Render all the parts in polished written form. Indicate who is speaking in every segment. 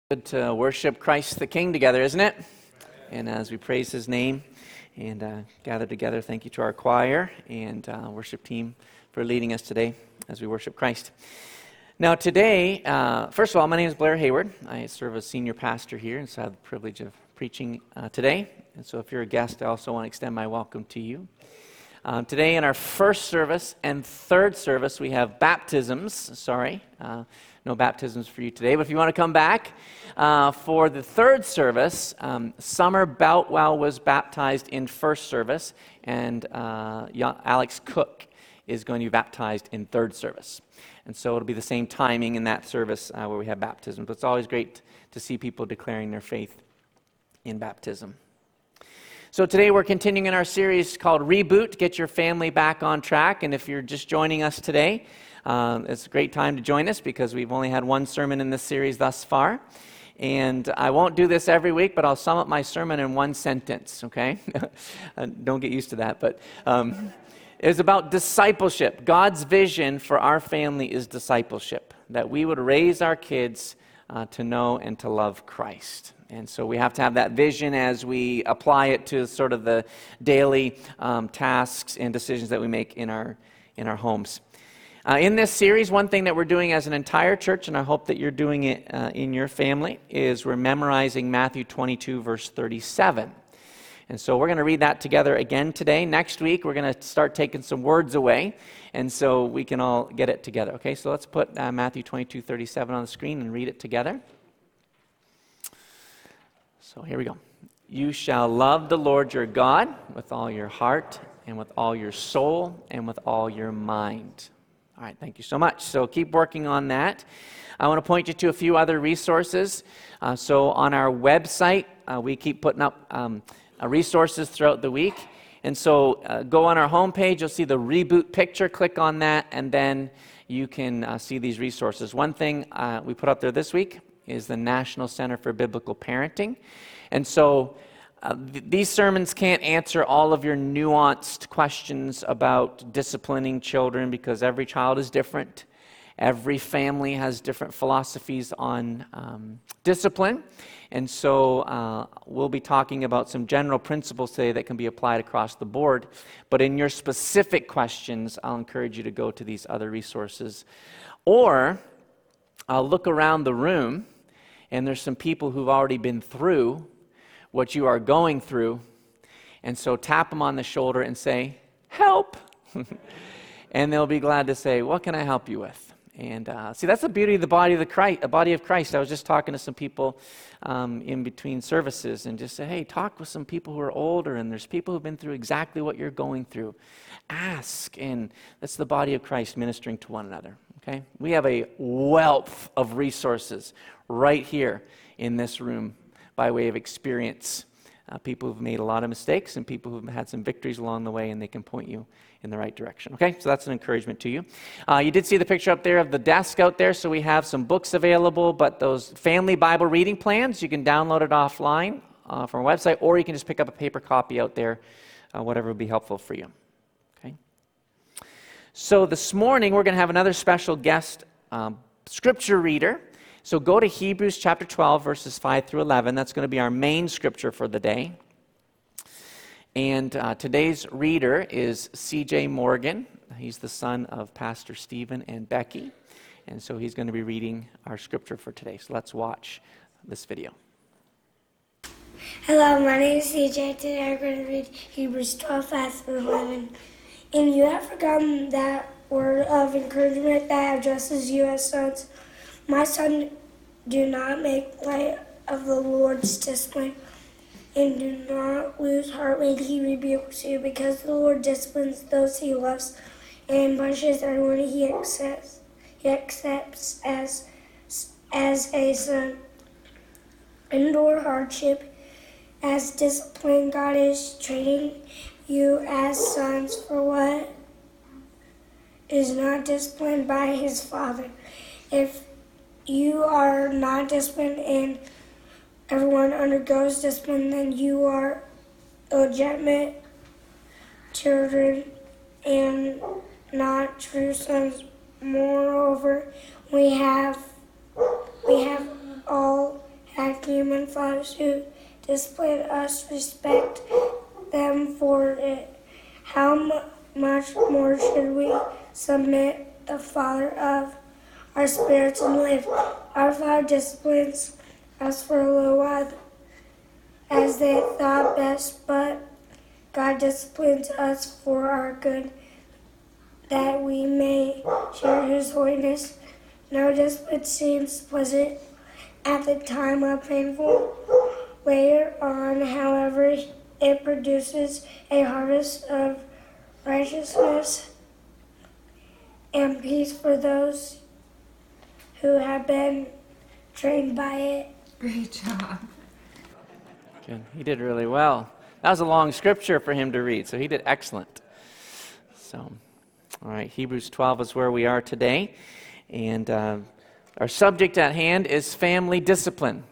Speaker 1: Good to worship Christ the King together, isn't it? And as we praise His name and gather together, thank you to our choir and worship team for leading us today as we worship Christ. Now today, first of all, my name is Blair Hayward. I serve as senior pastor here, and so I have the privilege of preaching today. And so if you're a guest, I also want to extend my welcome to you. Today in our first service and third service, we have baptisms. No baptisms for you today, but if you want to come back for the third service, Summer Boutwell was baptized in first service, and Alex Cook is going to be baptized in third service. And so it'll be the same timing in that service where we have baptism. But it's always great to see people declaring their faith in baptism. So today we're continuing in our series called Reboot, Get Your Family Back on Track. And if you're just joining us today, it's a great time to join us because we've only had one sermon in this series thus far. And I won't do this every week, but I'll sum up my sermon in one sentence, okay? Don't get used to that, but it's about discipleship. God's vision for our family is discipleship, that we would raise our kids to know and to love Christ. And so we have to have that vision as we apply it to sort of the daily tasks and decisions that we make in our homes. In this series, one thing that we're doing as an entire church, and I hope that you're doing it in your family, is we're memorizing Matthew 22, verse 37. And so we're going to read that together again today. Next week, we're going to start taking some words away, and so we can all get it together. Okay, so let's put Matthew 22, 37 on the screen and read it together. So here we go. You shall love the Lord your God with all your heart and with all your soul and with all your mind. All right, thank you so much. So keep working on that. I want to point you to a few other resources. So on our website, we keep putting up resources throughout the week. And so go on our homepage, you'll see the Reboot picture. Click on that, and then you can see these resources. One thing we put up there this week is the National Center for Biblical Parenting. And so these sermons can't answer all of your nuanced questions about disciplining children because every child is different. Every family has different philosophies on discipline. And so we'll be talking about some general principles today that can be applied across the board. But in your specific questions, I'll encourage you to go to these other resources. Or I'll look around the room, and there's some people who've already been through what you are going through, and so tap them on the shoulder and say, help! And they'll be glad to say, what can I help you with? And see, that's the beauty of the body of Christ. I was just talking to some people in between services and just say, hey, talk with some people who are older, and there's people who've been through exactly what you're going through. Ask, and that's the body of Christ ministering to one another. Okay? We have a wealth of resources right here in this room by way of experience. People who've made a lot of mistakes and people who've had some victories along the way, and they can point you in the right direction. Okay, so that's an encouragement to you. You did see the picture up there of the desk out there, so we have some books available, but those family Bible reading plans, you can download it offline from our website, or you can just pick up a paper copy out there, whatever would be helpful for you. Okay. So this morning, we're going to have another special guest scripture reader. So go to Hebrews chapter 12, verses 5 through 11. That's going to be our main scripture for the day. And today's reader is C.J. Morgan. He's the son of Pastor Stephen and Becky. And so he's going to be reading our scripture for today. So let's watch this video.
Speaker 2: Hello, my name is C.J. Today I'm going to read Hebrews 12, 5 through 11. And you have forgotten that word of encouragement that addresses you as sons. My son, do not make light of the Lord's discipline, and do not lose heart when he rebukes you, because the Lord disciplines those he loves and punishes everyone he accepts as a son. Endure hardship as discipline. God is training you as sons for what is not disciplined by his Father. If you are not disciplined and everyone undergoes discipline, then you are illegitimate children and not true sons. Moreover, we have all fathers who discipline us respect them for it, how much more should we submit the Father of our spirits and live? Our Father disciplines us for a little while as they thought best, but God disciplines us for our good, that we may share His holiness. No discipline seems pleasant at the time, or painful later on. However, it produces a harvest of righteousness and peace for those who have been trained by it.
Speaker 3: Great job.
Speaker 1: Good. He did really well. That was a long scripture for him to read, so he did excellent. So, all right, Hebrews 12 is where we are today. And our subject at hand is family discipline.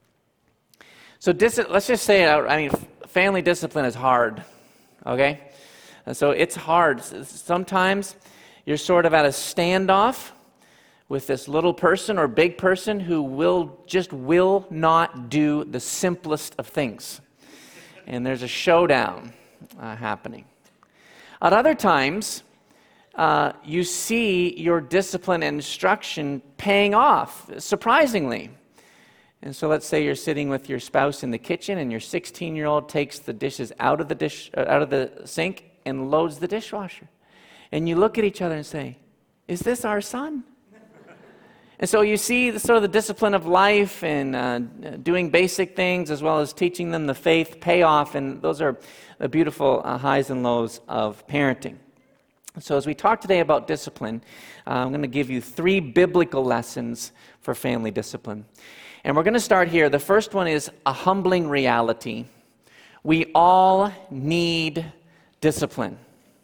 Speaker 1: So let's just say it out. I mean, family discipline is hard, okay? And so it's hard. Sometimes you're sort of at a standoff with this little person or big person who will not do the simplest of things. And there's a showdown happening. At other times, you see your discipline and instruction paying off, surprisingly. And so let's say you're sitting with your spouse in the kitchen and your 16-year-old takes the dishes out of the sink and loads the dishwasher. And you look at each other and say, "Is this our son?" And so you see the discipline of life and doing basic things as well as teaching them the faith pay off, and those are the beautiful highs and lows of parenting. So as we talk today about discipline, I'm going to give you 3 biblical lessons for family discipline. And we're going to start here. The first one is a humbling reality. We all need discipline.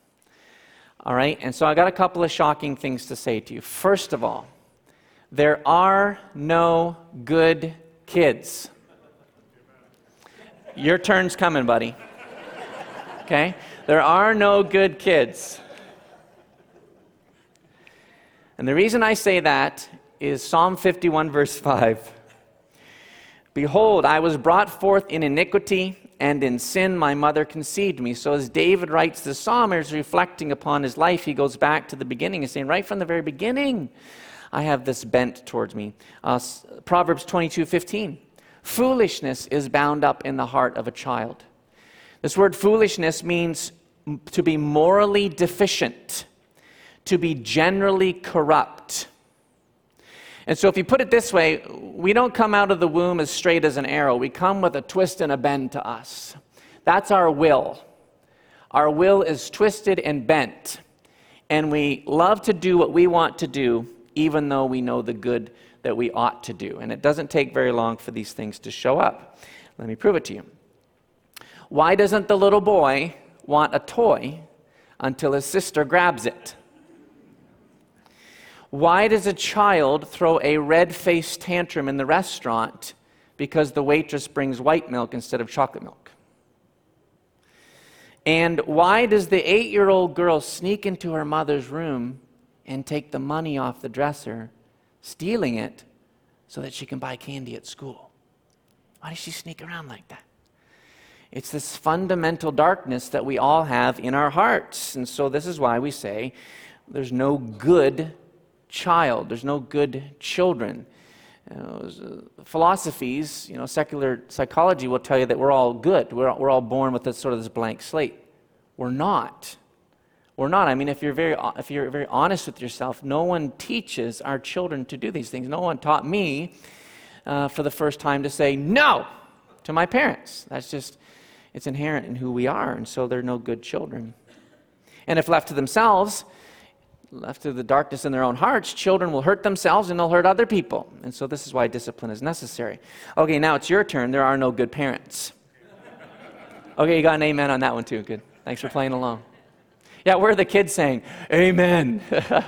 Speaker 1: All right? And so I got a couple of shocking things to say to you. First of all, there are no good kids. Your turn's coming, buddy. Okay? There are no good kids. And the reason I say that is Psalm 51, verse 5. Behold, I was brought forth in iniquity, and in sin my mother conceived me. So as David writes the psalm, he's reflecting upon his life. He goes back to the beginning and saying, right from the very beginning, I have this bent towards me. Proverbs 22:15. Foolishness is bound up in the heart of a child. This word foolishness means to be morally deficient, to be generally corrupt. And so if you put it this way, we don't come out of the womb as straight as an arrow. We come with a twist and a bend to us. That's our will. Our will is twisted and bent. And we love to do what we want to do, even though we know the good that we ought to do. And it doesn't take very long for these things to show up. Let me prove it to you. Why doesn't the little boy want a toy until his sister grabs it? Why does a child throw a red-faced tantrum in the restaurant because the waitress brings white milk instead of chocolate milk? And why does the 8-year-old girl sneak into her mother's room and take the money off the dresser, stealing it so that she can buy candy at school? Why does she sneak around like that? It's this fundamental darkness that we all have in our hearts. And so this is why we say there's no good child. There's no good children. Philosophies, secular psychology will tell you that we're all good. We're all born with this blank slate. We're not. We're not. I mean, if you're very honest with yourself, no one teaches our children to do these things. No one taught me for the first time to say no to my parents. It's inherent in who we are, and so they're no good children. And if left to themselves, left to the darkness in their own hearts, children will hurt themselves and they'll hurt other people. And so this is why discipline is necessary. Okay, now it's your turn. There are no good parents. Okay, you got an amen on that one too. Good. Thanks for playing along. Yeah, where are the kids saying, amen?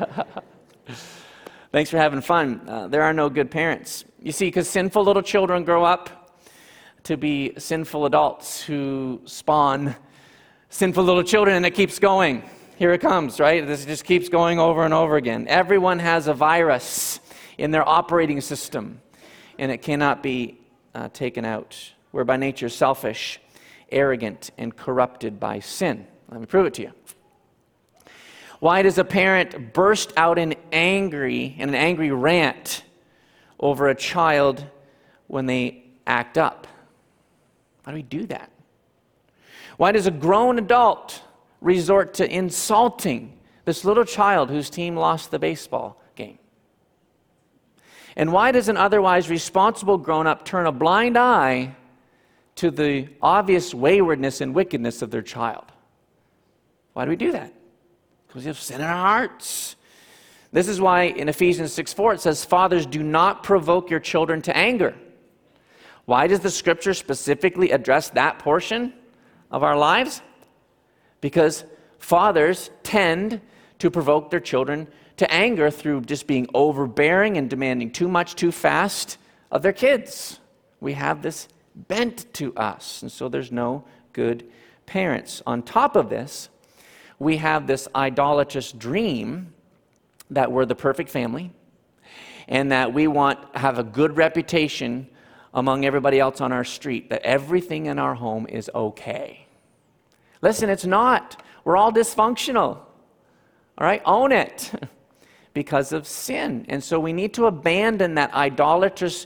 Speaker 1: Thanks for having fun. There are no good parents. You see, because sinful little children grow up to be sinful adults who spawn sinful little children, and it keeps going. Here it comes, right? This just keeps going over and over again. Everyone has a virus in their operating system, and it cannot be taken out. We're by nature selfish, arrogant, and corrupted by sin. Let me prove it to you. Why does a parent burst out in an angry rant over a child when they act up? Why do we do that? Why does a grown adult resort to insulting this little child whose team lost the baseball game? And why does an otherwise responsible grown-up turn a blind eye to the obvious waywardness and wickedness of their child? Why do we do that? Because we have sin in our hearts. This is why in Ephesians 6:4 it says, "Fathers, do not provoke your children to anger." Why does the Scripture specifically address that portion of our lives? Because fathers tend to provoke their children to anger through just being overbearing and demanding too much too fast of their kids. We have this bent to us, and so there's no good parents. On top of this, we have this idolatrous dream that we're the perfect family and that we have a good reputation among everybody else on our street, that everything in our home is okay. Listen, it's not. We're all dysfunctional. All right? Own it because of sin. And so we need to abandon that idolatrous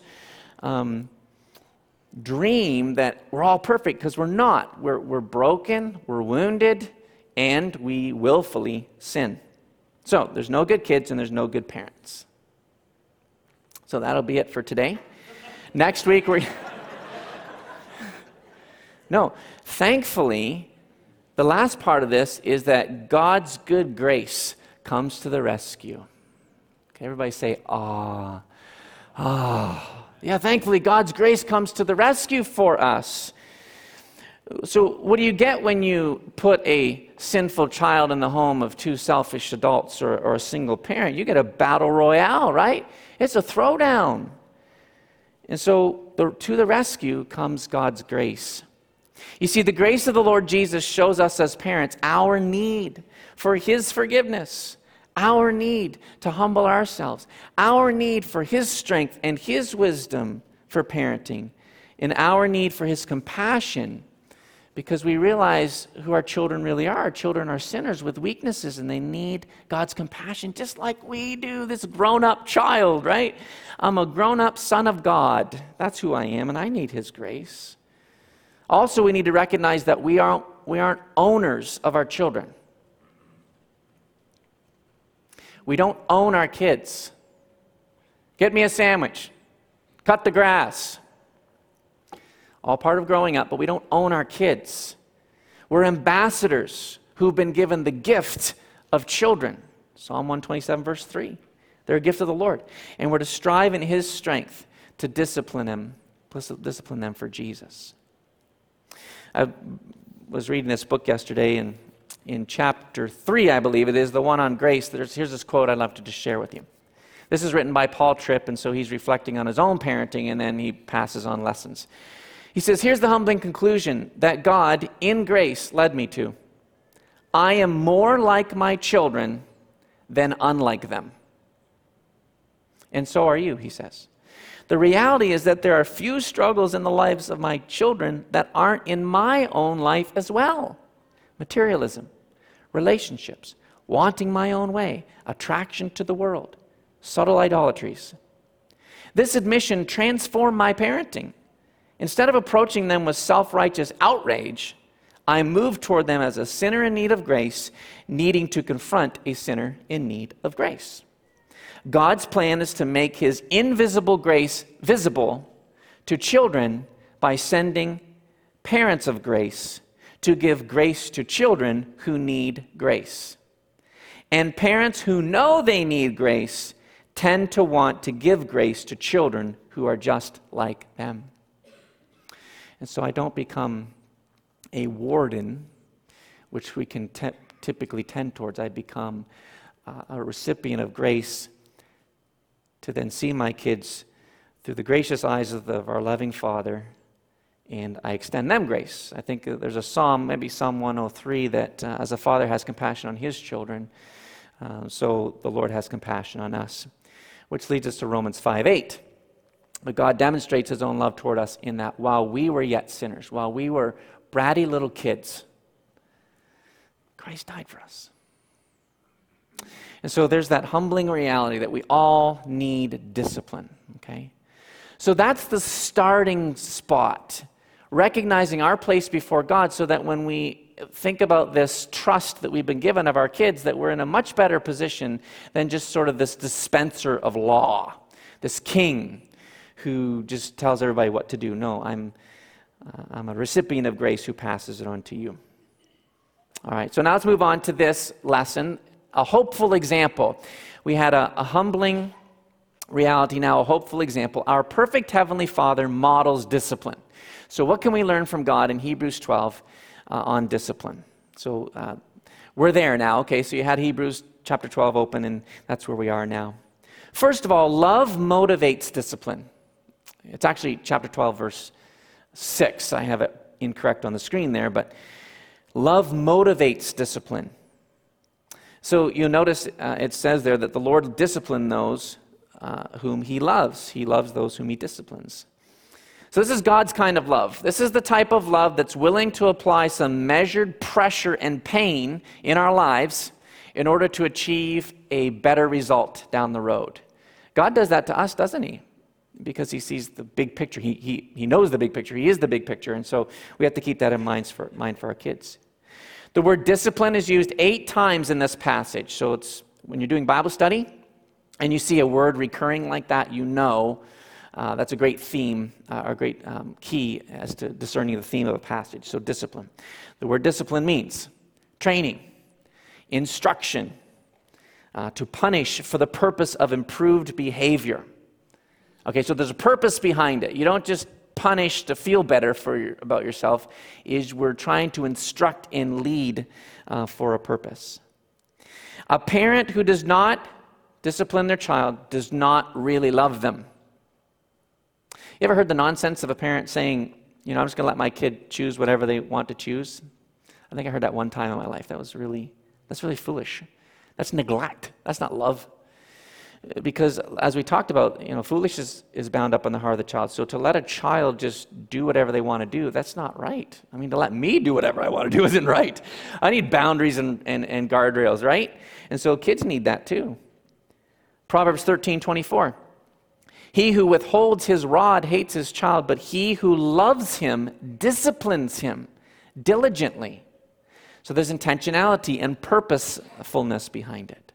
Speaker 1: dream that we're all perfect, because we're not. We're broken, we're wounded, and we willfully sin. So there's no good kids and there's no good parents. So that'll be it for today. Next week No, thankfully, the last part of this is that God's good grace comes to the rescue. Okay, everybody say, ah. Ah. Yeah, thankfully, God's grace comes to the rescue for us. So what do you get when you put a sinful child in the home of two selfish adults or a single parent? You get a battle royale, right? It's a throwdown. And so to the rescue comes God's grace. You see, the grace of the Lord Jesus shows us as parents our need for His forgiveness, our need to humble ourselves, our need for His strength and His wisdom for parenting, and our need for His compassion, because we realize who our children really are. Our children are sinners with weaknesses, and they need God's compassion just like we do, this grown-up child, right? I'm a grown-up son of God. That's who I am, and I need His grace. Also, we need to recognize that we aren't owners of our children. We don't own our kids. Get me a sandwich. Cut the grass. All part of growing up, but we don't own our kids. We're ambassadors who've been given the gift of children. Psalm 127, verse 3. They're a gift of the Lord. And we're to strive in His strength to discipline them for Jesus. I was reading this book yesterday, and in chapter 3, I believe it is, the one on grace, here's this quote I'd love to just share with you. This is written by Paul Tripp, and so he's reflecting on his own parenting, and then he passes on lessons. He says, here's the humbling conclusion that God, in grace, led me to. I am more like my children than unlike them. And so are you, he says. The reality is that there are few struggles in the lives of my children that aren't in my own life as well. Materialism, relationships, wanting my own way, attraction to the world, subtle idolatries. This admission transformed my parenting. Instead of approaching them with self-righteous outrage, I moved toward them as a sinner in need of grace, needing to confront a sinner in need of grace. God's plan is to make His invisible grace visible to children by sending parents of grace to give grace to children who need grace. And parents who know they need grace tend to want to give grace to children who are just like them. And so I don't become a warden, which we can typically tend towards. I become a recipient of grace to then see my kids through the gracious eyes of our loving Father, and I extend them grace. I think there's a psalm, maybe Psalm 103, that as a father has compassion on his children, so the Lord has compassion on us, which leads us to Romans 5:8. But God demonstrates his own love toward us in that while we were yet sinners, while we were bratty little kids, Christ died for us. And so there's that humbling reality that we all need discipline, okay? So that's the starting spot, recognizing our place before God so that when we think about this trust that we've been given of our kids, that we're in a much better position than just sort of this dispenser of law, this king who just tells everybody what to do. No, I'm a recipient of grace who passes it on to you. All right, so now let's move on to this lesson, a hopeful example. We had a humbling reality, now a hopeful example. Our perfect Heavenly Father models discipline. So what can we learn from God in Hebrews 12 on discipline? So we're there now, okay? So you had Hebrews chapter 12 open, and that's where we are now. First of all, love motivates discipline. It's actually chapter 12, verse 6. I have it incorrect on the screen there, but love motivates discipline. So you'll notice it says there that the Lord disciplines those whom he loves. He loves those whom he disciplines. So this is God's kind of love. This is the type of love that's willing to apply some measured pressure and pain in our lives in order to achieve a better result down the road. God does that to us, doesn't he? Because he sees the big picture. He knows the big picture. He is the big picture. And so we have to keep that in mind for our kids. The word discipline is used 8 times in this passage. So it's when you're doing Bible study and you see a word recurring like that, you know that's a great theme, a great key as to discerning the theme of a passage. So discipline. The word discipline means training, instruction, to punish for the purpose of improved behavior. Okay, so there's a purpose behind it. You don't just punish to feel better about yourself. We're trying to instruct and lead for a purpose. A parent who does not discipline their child does not really love them. You ever heard the nonsense of a parent saying, I'm just going to let my kid choose whatever they want to choose? I think I heard that one time in my life. That's really foolish. That's neglect. That's not love. Because as we talked about, foolishness is bound up in the heart of the child. So to let a child just do whatever they want to do, that's not right. I mean, to let me do whatever I want to do isn't right. I need boundaries and guardrails, right? And so kids need that too. Proverbs 13:24. He who withholds his rod hates his child, but he who loves him disciplines him diligently. So there's intentionality and purposefulness behind it.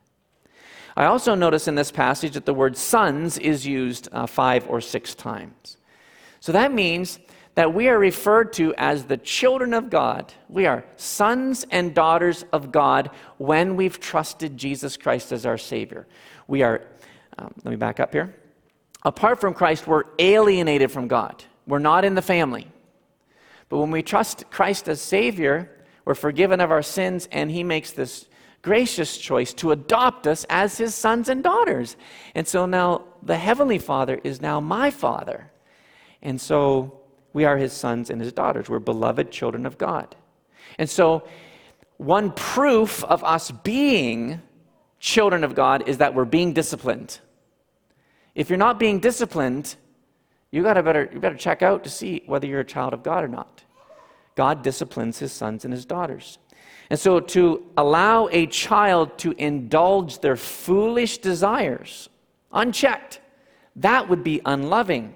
Speaker 1: I also notice in this passage that the word sons is used 5 or 6 times. So that means that we are referred to as the children of God. We are sons and daughters of God when we've trusted Jesus Christ as our Savior. We are, let me back up here. Apart from Christ, we're alienated from God. We're not in the family. But when we trust Christ as Savior, we're forgiven of our sins, and he makes this gracious choice to adopt us as his sons and daughters. And so now the Heavenly Father is now my Father. And so we are his sons and his daughters. We're beloved children of God. And so one proof of us being children of God is that we're being disciplined. If you're not being disciplined, you better check out to see whether you're a child of God or not. God disciplines his sons and his daughters. And so to allow a child to indulge their foolish desires unchecked, that would be unloving.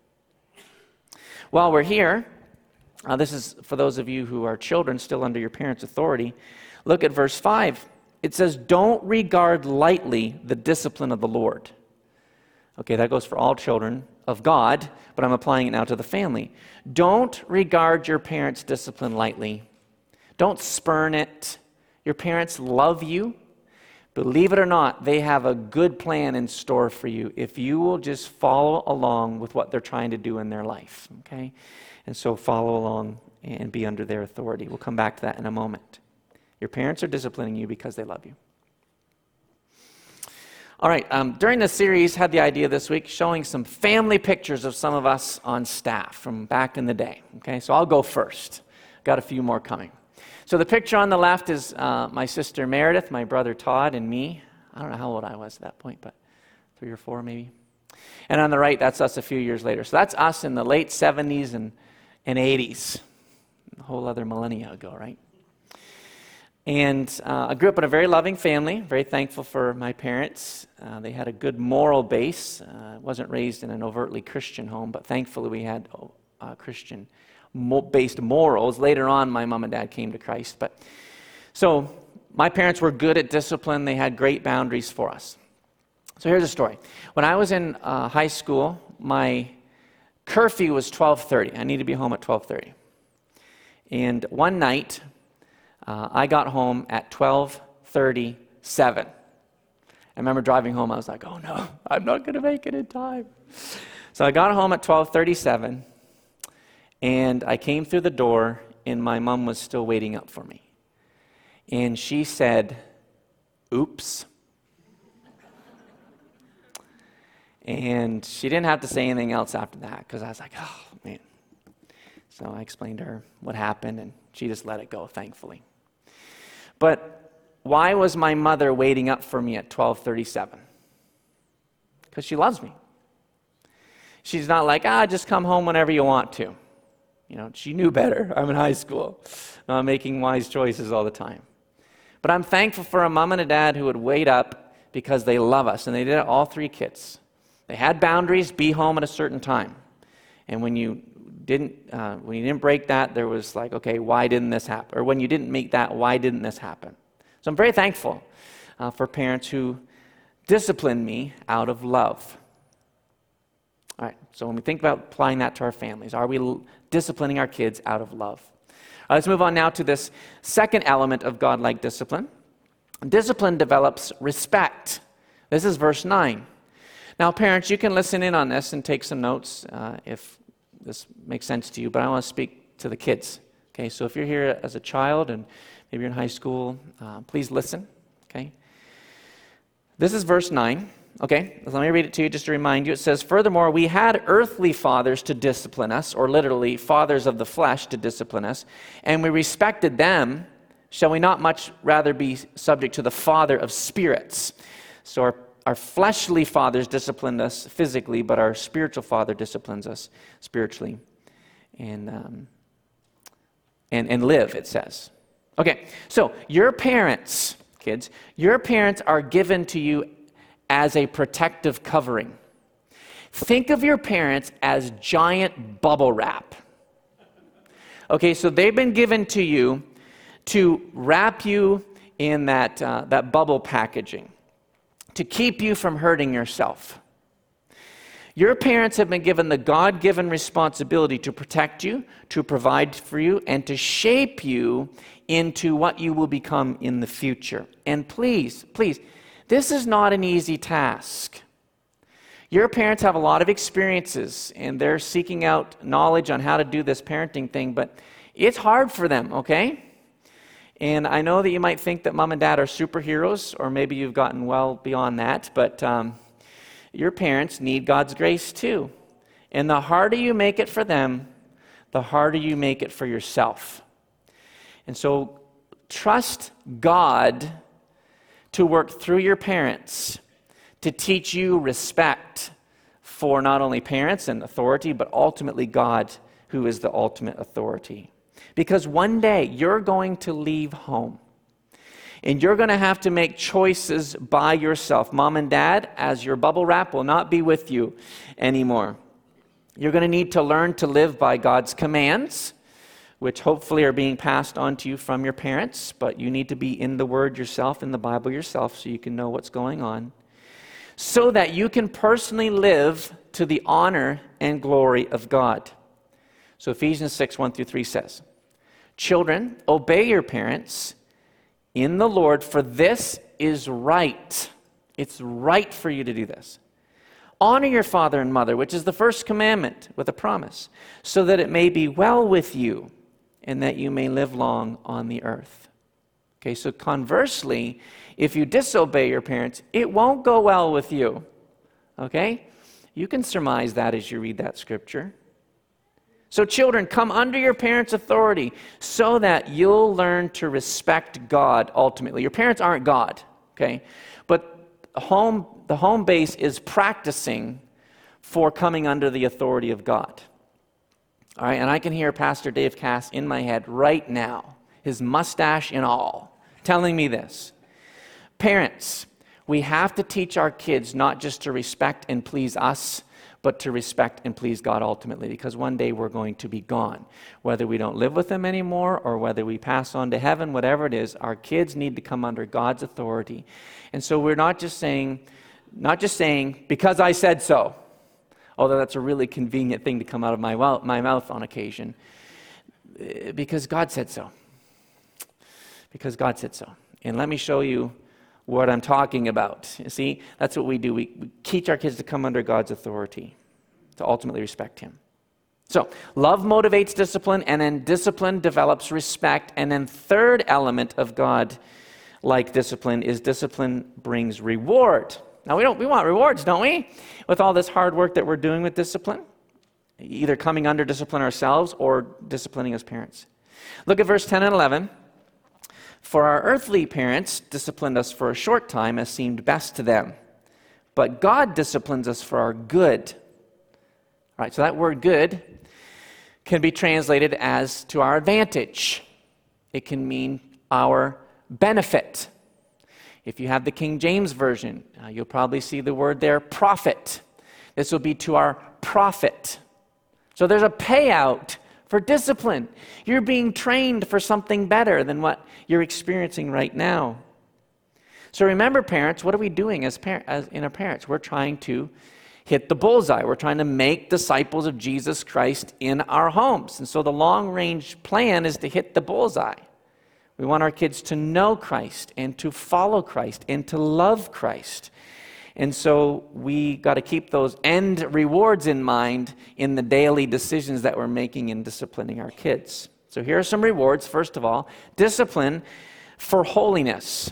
Speaker 1: While we're here, this is for those of you who are children still under your parents' authority, look at verse 5. It says, "Don't regard lightly the discipline of the Lord." Okay, that goes for all children of God, but I'm applying it now to the family. Don't regard your parents' discipline lightly. Don't spurn it. Your parents love you. Believe it or not, they have a good plan in store for you if you will just follow along with what they're trying to do in their life, okay? And so follow along and be under their authority. We'll come back to that in a moment. Your parents are disciplining you because they love you. All right, during this series, had the idea this week showing some family pictures of some of us on staff from back in the day. Okay, so I'll go first. Got a few more coming. So the picture on the left is my sister Meredith, my brother Todd, and me. I don't know how old I was at that point, but 3 or 4 maybe. And on the right, that's us a few years later. So that's us in the late 70s and 80s. A whole other millennia ago, right? And I grew up in a very loving family, very thankful for my parents. They had a good moral base. I wasn't raised in an overtly Christian home, but thankfully we had Christian-based morals. Later on, my mom and dad came to Christ. So my parents were good at discipline. They had great boundaries for us. So here's a story. When I was in high school, my curfew was 12:30. I needed to be home at 12:30. And one night, I got home at 12:37. I remember driving home, I was like, oh no, I'm not going to make it in time. So I got home at 12:37, and I came through the door, and my mom was still waiting up for me. And she said, oops. And she didn't have to say anything else after that, because I was like, oh, man. So I explained to her what happened, and she just let it go, thankfully. But why was my mother waiting up for me at 12:37? Because she loves me. She's not like, just come home whenever you want to. You know, she knew better. I'm in high school, not making wise choices all the time. But I'm thankful for a mom and a dad who would wait up because they love us, and they did it, all three kids. They had boundaries, be home at a certain time. And when you didn't break that, there was like, okay, why didn't this happen? Or when you didn't make that, why didn't this happen? So I'm very thankful for parents who discipline me out of love. All right, so when we think about applying that to our families, are we disciplining our kids out of love? Let's move on now to this second element of godlike discipline. Discipline develops respect. This is verse 9. Now, parents, you can listen in on this and take some notes if this makes sense to you, but I want to speak to the kids. Okay, so if you're here as a child and maybe you're in high school, please listen. Okay, this is verse 9. Okay, let me read it to you just to remind you. It says, furthermore, we had earthly fathers to discipline us, or literally fathers of the flesh to discipline us, and we respected them. Shall we not much rather be subject to the Father of spirits? So our fleshly fathers disciplined us physically, but our spiritual father disciplines us spiritually and live, it says. Okay, so your parents, kids, your parents are given to you as a protective covering. Think of your parents as giant bubble wrap. Okay, so they've been given to you to wrap you in that bubble packaging, to keep you from hurting yourself. Your parents have been given the God-given responsibility to protect you, to provide for you, and to shape you into what you will become in the future. And please, this is not an easy task. Your parents have a lot of experiences, and they're seeking out knowledge on how to do this parenting thing, but it's hard for them, okay? And I know that you might think that mom and dad are superheroes, or maybe you've gotten well beyond that, but your parents need God's grace too. And the harder you make it for them, the harder you make it for yourself. And so trust God to work through your parents to teach you respect for not only parents and authority, but ultimately God, who is the ultimate authority. Because one day you're going to leave home and you're going to have to make choices by yourself. Mom and dad, as your bubble wrap, will not be with you anymore. You're going to need to learn to live by God's commands, which hopefully are being passed on to you from your parents, but you need to be in the Word yourself, in the Bible yourself, so you can know what's going on, so that you can personally live to the honor and glory of God. So Ephesians 6, 1-3 says, children, obey your parents in the Lord, for this is right. It's right for you to do this. Honor your father and mother, which is the first commandment with a promise, so that it may be well with you and that you may live long on the earth. Okay, so conversely, if you disobey your parents, it won't go well with you. Okay? You can surmise that as you read that scripture. So children, come under your parents' authority so that you'll learn to respect God ultimately. Your parents aren't God, okay? But the home base is practicing for coming under the authority of God. All right, and I can hear Pastor Dave Cass in my head right now, his mustache and all, telling me this. Parents, we have to teach our kids not just to respect and please us, but to respect and please God ultimately, because one day we're going to be gone. Whether we don't live with Him anymore or whether we pass on to heaven, whatever it is, our kids need to come under God's authority. And so we're not just saying, because I said so, although that's a really convenient thing to come out of my mouth on occasion, because God said so. Because God said so. And let me show you what I'm talking about. You see, that's what we do. We teach our kids to come under God's authority, to ultimately respect Him. So, love motivates discipline, and then discipline develops respect. And then third element of God-like discipline is discipline brings reward. Now, we want rewards, don't we? With all this hard work that we're doing with discipline, either coming under discipline ourselves or disciplining as parents. Look at verse 10 and 11. For our earthly parents disciplined us for a short time as seemed best to them, but God disciplines us for our good. All right, so that word good can be translated as to our advantage. It can mean our benefit. If you have the King James Version, you'll probably see the word there, profit. This will be to our profit. So there's a payout for discipline. You're being trained for something better than what you're experiencing right now. So remember, parents, what are we doing as parents? We're trying to hit the bullseye. We're trying to make disciples of Jesus Christ in our homes. And so the long-range plan is to hit the bullseye. We want our kids to know Christ and to follow Christ and to love Christ. And so we got to keep those end rewards in mind in the daily decisions that we're making in disciplining our kids. So here are some rewards. First of all, discipline for holiness.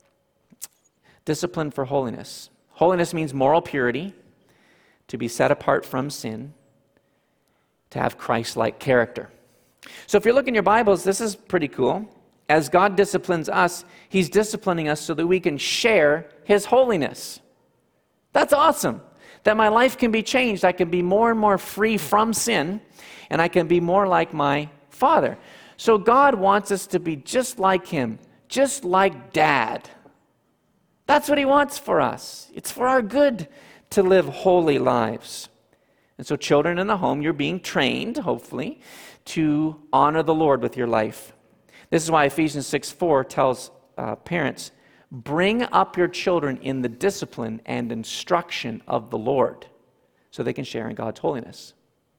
Speaker 1: Discipline for holiness. Holiness means moral purity, to be set apart from sin, to have Christ-like character. So if you look in your Bibles, this is pretty cool. As God disciplines us, He's disciplining us so that we can share His holiness. That's awesome, that my life can be changed. I can be more and more free from sin, and I can be more like my Father. So God wants us to be just like Him, just like Dad. That's what He wants for us. It's for our good to live holy lives. And so children in the home, you're being trained, hopefully, to honor the Lord with your life. This is why Ephesians 6:4 tells parents, bring up your children in the discipline and instruction of the Lord so they can share in God's holiness.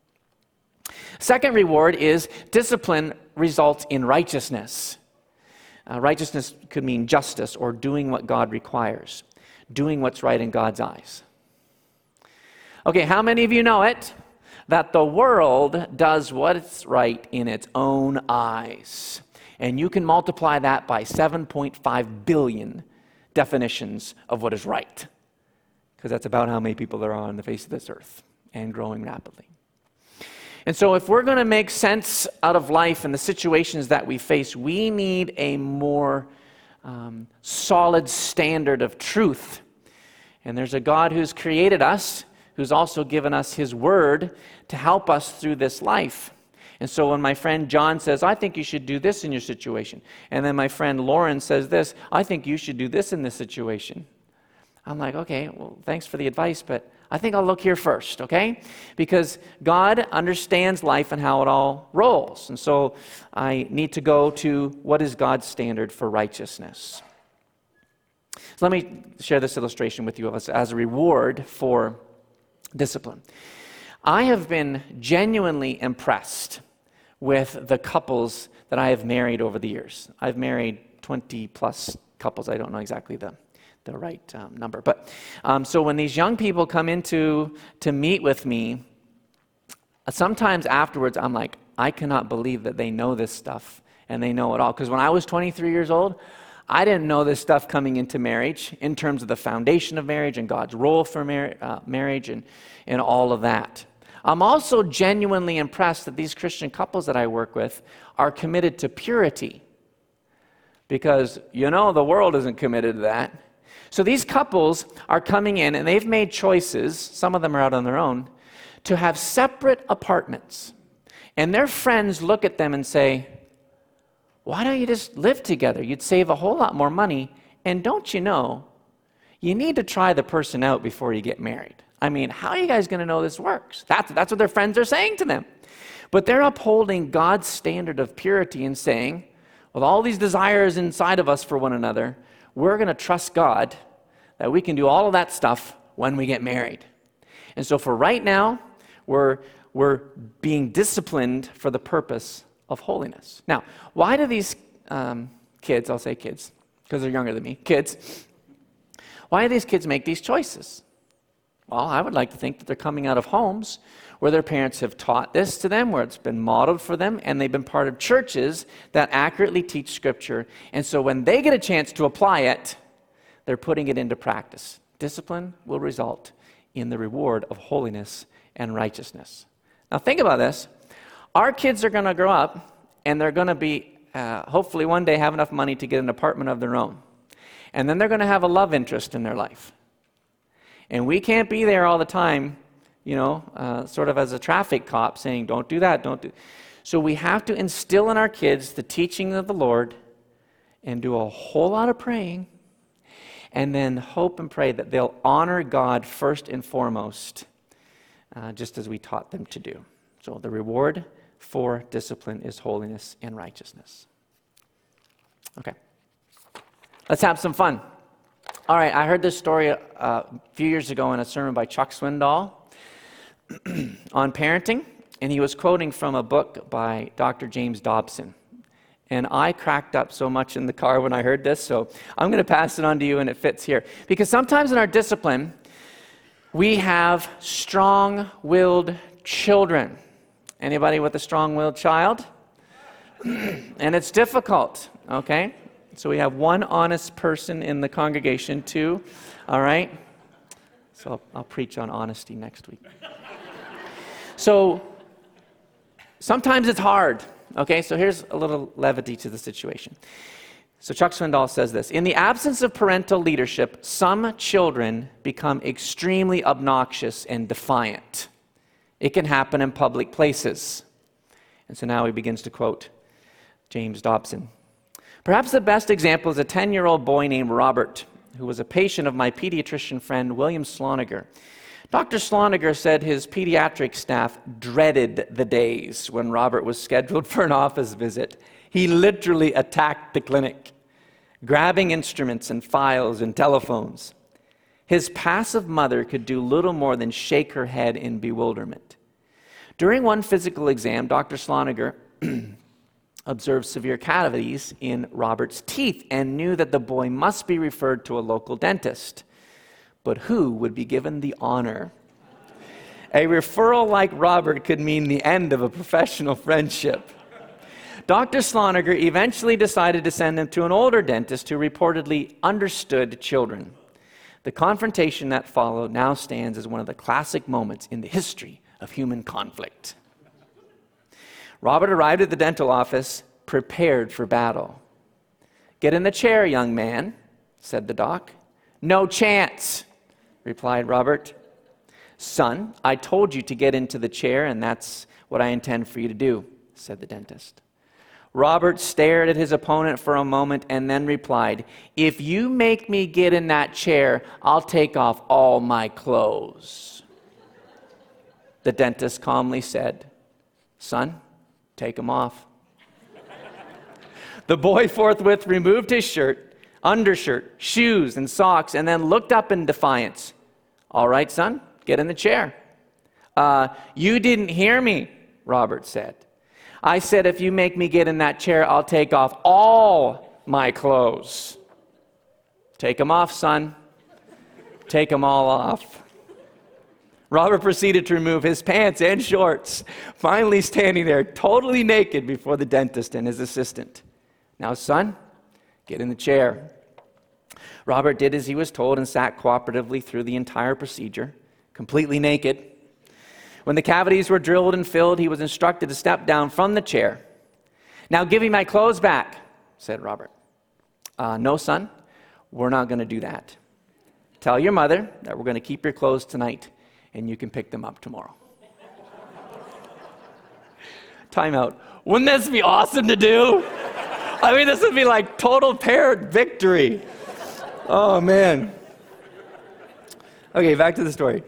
Speaker 1: Second reward is discipline results in righteousness. Righteousness could mean justice or doing what God requires, doing what's right in God's eyes. Okay, how many of you know it? That the world does what's right in its own eyes. And you can multiply that by 7.5 billion definitions of what is right. Because that's about how many people there are on the face of this earth and growing rapidly. And so if we're going to make sense out of life and the situations that we face, we need a more solid standard of truth. And there's a God who's created us, who's also given us His Word to help us through this life. And so when my friend John says, I think you should do this in your situation, and then my friend Lauren says this, I think you should do this in this situation. I'm like, okay, well, thanks for the advice, but I think I'll look here first, okay? Because God understands life and how it all rolls. And so I need to go to what is God's standard for righteousness. So let me share this illustration with you as a reward for discipline. I have been genuinely impressed with the couples that I have married over the years. I've married 20 plus couples. I don't know exactly the right number. But so when these young people come in to meet with me, sometimes afterwards I'm like, I cannot believe that they know this stuff and they know it all. Because when I was 23 years old, I didn't know this stuff coming into marriage in terms of the foundation of marriage and God's role for marriage and all of that. I'm also genuinely impressed that these Christian couples that I work with are committed to purity. Because, the world isn't committed to that. So these couples are coming in, and they've made choices, some of them are out on their own, to have separate apartments. And their friends look at them and say, why don't you just live together? You'd save a whole lot more money. And don't you know, you need to try the person out before you get married. I mean, how are you guys going to know this works? That's what their friends are saying to them. But they're upholding God's standard of purity and saying, with all these desires inside of us for one another, we're going to trust God that we can do all of that stuff when we get married. And so for right now, we're being disciplined for the purpose of holiness. Now, why do these kids, I'll say kids, because they're younger than me, kids, why do these kids make these choices? Well, I would like to think that they're coming out of homes where their parents have taught this to them, where it's been modeled for them, and they've been part of churches that accurately teach Scripture. And so when they get a chance to apply it, they're putting it into practice. Discipline will result in the reward of holiness and righteousness. Now think about this. Our kids are going to grow up, and they're going to be, hopefully one day, have enough money to get an apartment of their own. And then they're going to have a love interest in their life. And we can't be there all the time, sort of as a traffic cop saying, don't do that, don't do. So we have to instill in our kids the teaching of the Lord and do a whole lot of praying, and then hope and pray that they'll honor God first and foremost, just as we taught them to do. So the reward for discipline is holiness and righteousness. Okay. Let's have some fun. All right, I heard this story a few years ago in a sermon by Chuck Swindoll on parenting, and he was quoting from a book by Dr. James Dobson. And I cracked up so much in the car when I heard this, so I'm going to pass it on to you, and it fits here. Because sometimes in our discipline, we have strong-willed children. Anybody with a strong-willed child? And it's difficult, okay? So we have one honest person in the congregation, too. All right? So I'll preach on honesty next week. So sometimes it's hard. Okay, so here's a little levity to the situation. So Chuck Swindoll says this: in the absence of parental leadership, some children become extremely obnoxious and defiant. It can happen in public places. And so now he begins to quote James Dobson. Perhaps the best example is a 10-year-old boy named Robert, who was a patient of my pediatrician friend William Sloniger. Dr. Sloniger said his pediatric staff dreaded the days when Robert was scheduled for an office visit. He literally attacked the clinic, grabbing instruments and files and telephones. His passive mother could do little more than shake her head in bewilderment. During one physical exam, Dr. Sloniger observed severe cavities in Robert's teeth and knew that the boy must be referred to a local dentist. But who would be given the honor? A referral like Robert could mean the end of a professional friendship. Dr. Sloniger eventually decided to send him to an older dentist who reportedly understood children. The confrontation that followed now stands as one of the classic moments in the history of human conflict. Robert arrived at the dental office prepared for battle. "Get in the chair, young man," said the doc. "No chance," replied Robert. "Son, I told you to get into the chair, and that's what I intend for you to do," said the dentist. Robert stared at his opponent for a moment and then replied, "If you make me get in that chair, I'll take off all my clothes." The dentist calmly said, "Son, take them off." The boy forthwith removed his shirt, undershirt, shoes, and socks, and then looked up in defiance. "All right, son, get in the chair." You didn't hear me," Robert said. "I said if you make me get in that chair, I'll take off all my clothes." "Take them off, son. Take them all off." Robert proceeded to remove his pants and shorts, finally standing there totally naked before the dentist and his assistant. "Now, son, get in the chair." Robert did as he was told and sat cooperatively through the entire procedure, completely naked. When the cavities were drilled and filled, he was instructed to step down from the chair. "Now give me my clothes back," said Robert. "No, son, we're not going to do that. tell your mother that we're going to keep your clothes tonight, and you can pick them up tomorrow. Time out. Wouldn't this be awesome to do? I mean, this would be like total parent victory. Oh, man. Okay, back to the story.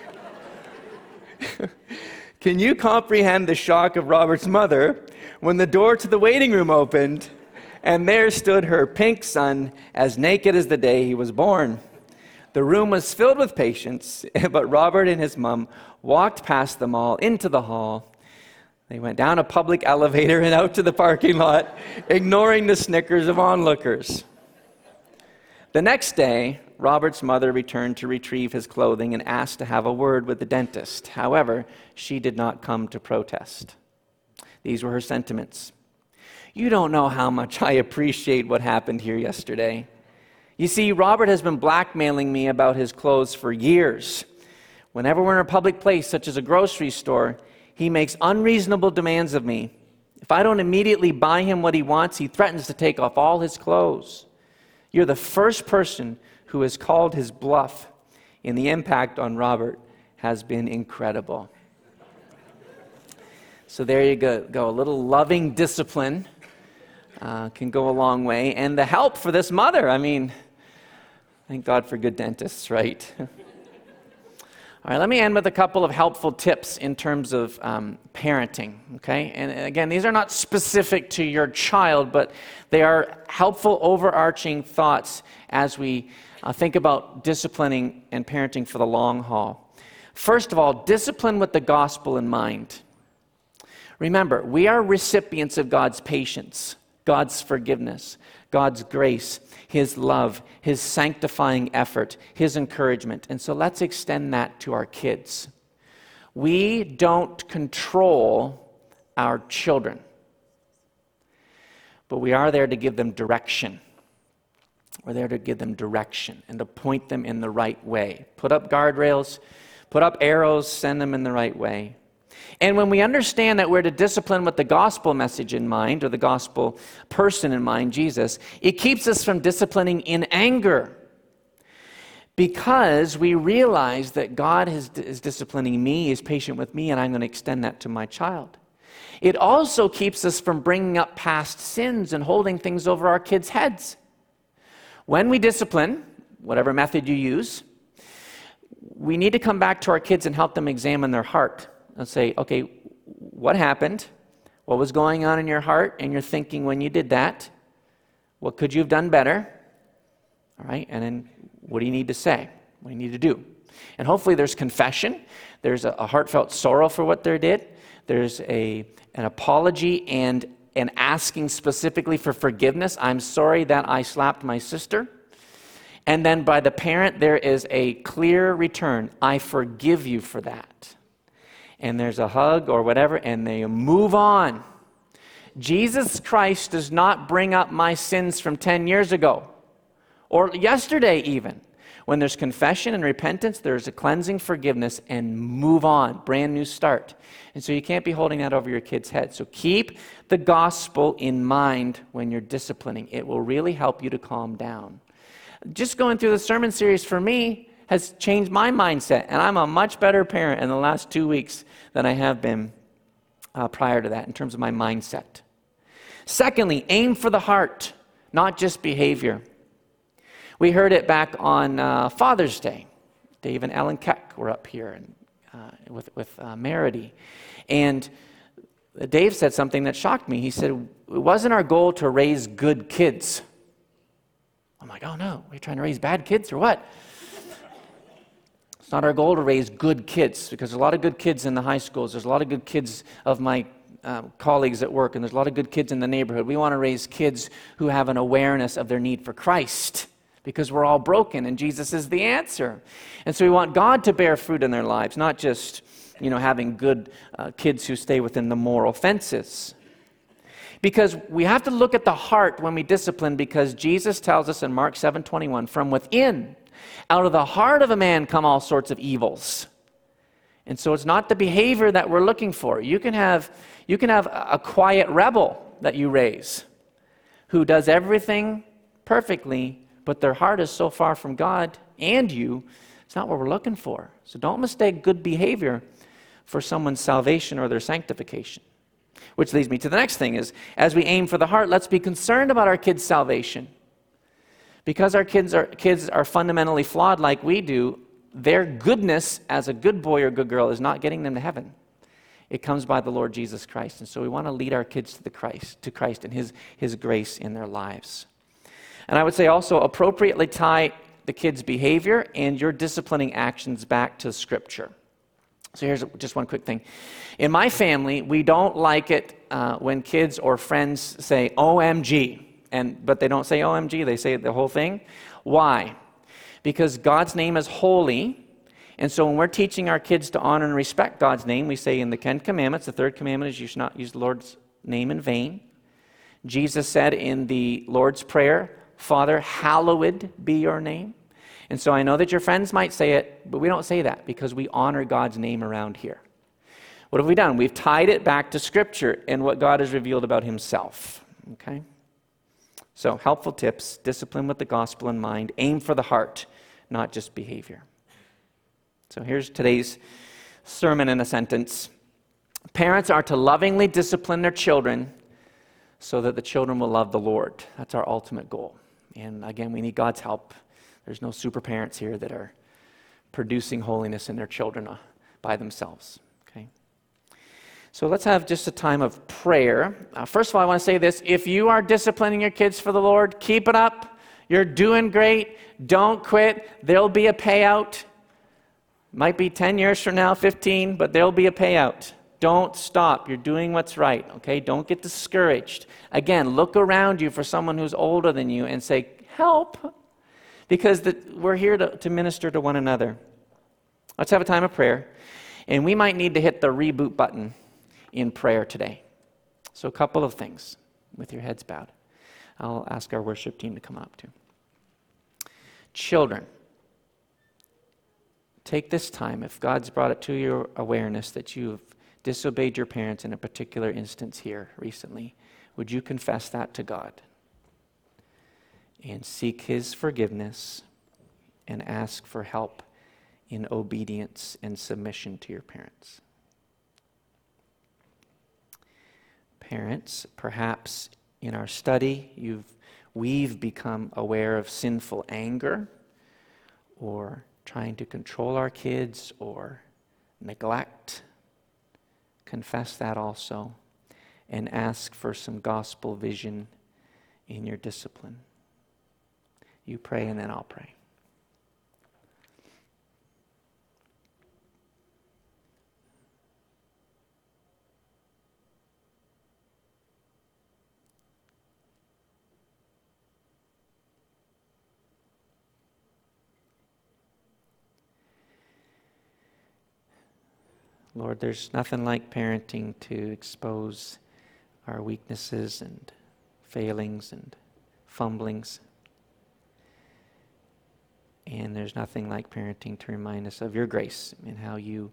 Speaker 1: Can you comprehend the shock of Robert's mother when the door to the waiting room opened and there stood her pink son as naked as the day he was born? The room was filled with patients, but Robert and his mom walked past them all into the hall. They went down a public elevator and out to the parking lot, ignoring the snickers of onlookers. The next day, Robert's mother returned to retrieve his clothing and asked to have a word with the dentist. However, she did not come to protest. These were her sentiments. You don't know how much I appreciate what happened here yesterday. You see, Robert has been blackmailing me about his clothes for years. Whenever we're in a public place, such as a grocery store, he makes unreasonable demands of me. If I don't immediately buy him what he wants, he threatens to take off all his clothes. You're the first person who has called his bluff, and the impact on Robert has been incredible. So there you go. A little loving discipline can go a long way. And the help for this mother, I mean, thank God for good dentists, right? All right, let me end with a couple of helpful tips in terms of parenting, okay? And again, these are not specific to your child, but they are helpful overarching thoughts as we think about disciplining and parenting for the long haul. First of all, discipline with the gospel in mind. Remember, we are recipients of God's patience, God's forgiveness, God's grace, His love, His sanctifying effort, His encouragement. And so let's extend that to our kids. We don't control our children, but we are there to give them direction. We're there to give them direction and to point them in the right way. Put up guardrails, put up arrows, send them in the right way. And when we understand that we're to discipline with the gospel message in mind, or the gospel person in mind, Jesus, it keeps us from disciplining in anger. Because we realize that God is disciplining me, is patient with me, and I'm going to extend that to my child. It also keeps us from bringing up past sins and holding things over our kids' heads. When we discipline, whatever method you use, we need to come back to our kids and help them examine their heart. And say, okay, what happened? What was going on in your heart and your thinking when you did that? What could you have done better? All right, and then what do you need to say? What do you need to do? And hopefully there's confession. There's a heartfelt sorrow for what they did. There's an apology and an asking specifically for forgiveness. I'm sorry that I slapped my sister. And then by the parent, there is a clear return. I forgive you for that. And there's a hug or whatever, and they move on. Jesus Christ does not bring up my sins from 10 years ago, or yesterday even. When there's confession and repentance, there's a cleansing forgiveness, and move on, brand new start. And so you can't be holding that over your kid's head. So keep the gospel in mind when you're disciplining. It will really help you to calm down. Just going through the sermon series for me has changed my mindset, and I'm a much better parent in the last 2 weeks than I have been prior to that in terms of my mindset. Secondly, aim for the heart, not just behavior. We heard it back on Father's Day. Dave and Ellen Keck were up here and with Merity. And Dave said something that shocked me. He said, it wasn't our goal to raise good kids. I'm like, oh no, we're trying to raise bad kids or what? It's not our goal to raise good kids, because there's a lot of good kids in the high schools. There's a lot of good kids of my colleagues at work, and there's a lot of good kids in the neighborhood. We want to raise kids who have an awareness of their need for Christ, because we're all broken, and Jesus is the answer. And so we want God to bear fruit in their lives, not just, having good kids who stay within the moral fences. Because we have to look at the heart when we discipline, because Jesus tells us in Mark 7:21, from within, out of the heart of a man come all sorts of evils. And so it's not the behavior that we're looking for. You can have a quiet rebel that you raise who does everything perfectly, but their heart is so far from God, and you, it's not what we're looking for. So don't mistake good behavior for someone's salvation or their sanctification. Which leads me to the next thing is, as we aim for the heart, let's be concerned about our kids' salvation. Because our kids are fundamentally flawed like we do, their goodness as a good boy or good girl is not getting them to heaven. It comes by the Lord Jesus Christ. And so we want to lead our kids to Christ and his grace in their lives. And I would say also appropriately tie the kids' behavior and your disciplining actions back to Scripture. So here's just one quick thing. In my family, we don't like it when kids or friends say OMG, but they don't say OMG, they say the whole thing. Why? Because God's name is holy, and so when we're teaching our kids to honor and respect God's name, we say in the 10 Commandments, the third commandment is you should not use the Lord's name in vain. Jesus said in the Lord's Prayer, Father, hallowed be your name. And so I know that your friends might say it, but we don't say that because we honor God's name around here. What have we done? We've tied it back to Scripture and what God has revealed about himself. Okay? So helpful tips, discipline with the gospel in mind, aim for the heart, not just behavior. So here's today's sermon in a sentence. Parents are to lovingly discipline their children so that the children will love the Lord. That's our ultimate goal. And again, we need God's help. There's no super parents here that are producing holiness in their children by themselves. Okay? So let's have just a time of prayer. First of all, I want to say this. If you are disciplining your kids for the Lord, keep it up. You're doing great. Don't quit. There'll be a payout. Might be 10 years from now, 15, but there'll be a payout. Don't stop. You're doing what's right, okay? Don't get discouraged. Again, look around you for someone who's older than you and say, help, because we're here to minister to one another. Let's have a time of prayer, and we might need to hit the reboot button in prayer today. So a couple of things with your heads bowed. I'll ask our worship team to come up too. Children, take this time, if God's brought it to your awareness that you've disobeyed your parents in a particular instance here recently, would you confess that to God and seek his forgiveness and ask for help in obedience and submission to your parents? Parents, perhaps in our study we've become aware of sinful anger or trying to control our kids or neglect. Confess that also and ask for some gospel vision in your discipline. You pray and then I'll pray. Lord, there's nothing like parenting to expose our weaknesses and failings and fumblings. And there's nothing like parenting to remind us of your grace and how you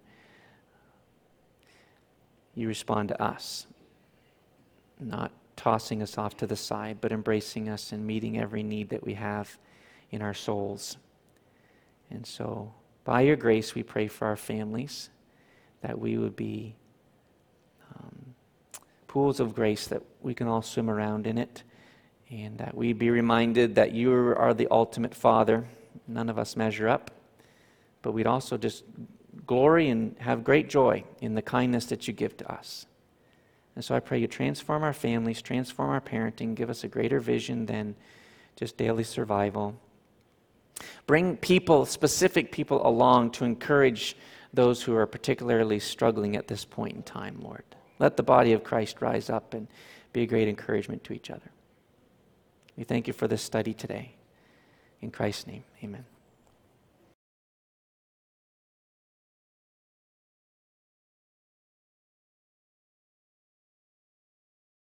Speaker 1: respond to us. Not tossing us off to the side, but embracing us and meeting every need that we have in our souls. And so, by your grace, we pray for our families, that we would be pools of grace that we can all swim around in it, and that we be reminded that you are the ultimate Father. None of us measure up, but we'd also just glory and have great joy in the kindness that you give to us. And so I pray you transform our families, transform our parenting, give us a greater vision than just daily survival. Bring people, specific people along to encourage those who are particularly struggling at this point in time, Lord. Let the body of Christ rise up and be a great encouragement to each other. We thank you for this study today. In Christ's name, amen.